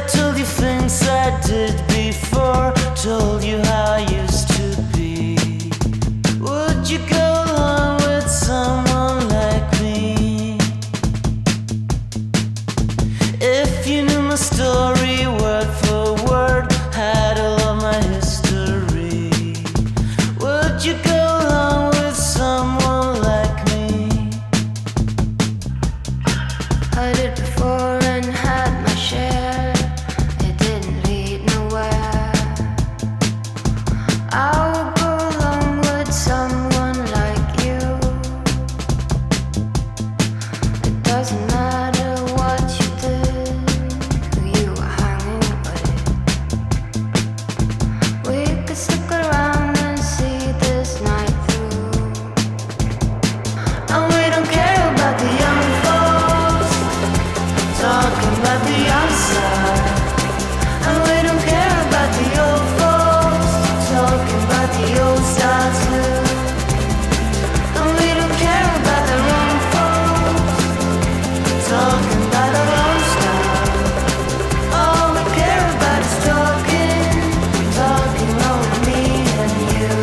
told you things I did before, told you how I used to be. Would you go along with someone like me? If you knew my story word for word, had all of my history, would you go along with someone like me? I did before and had my share. It didn't lead nowhere. I would go along with someone like you. It doesn't matter what you did, who you were hanging with. We could stick around and see this night through. And we don't care about the young folks talking about the outside. And we don't care about the old folks talking about the old style too. And we don't care about the wrong folks talking about our own style. All we care about is talking, talking over me and you.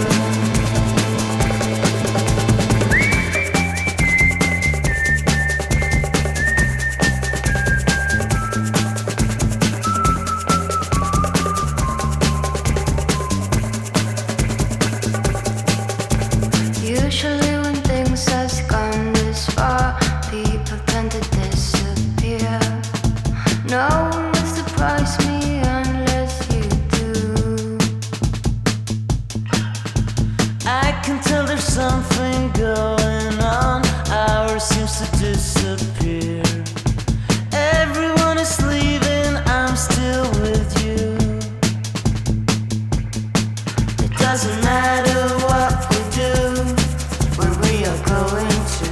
Usually when things have gone this far, people tend to disappear. No one will surprise me unless you do. I can tell there's something going on. Ours seems to disappear. Everyone is leaving, I'm still with you. It doesn't matter what we do, where we are going to.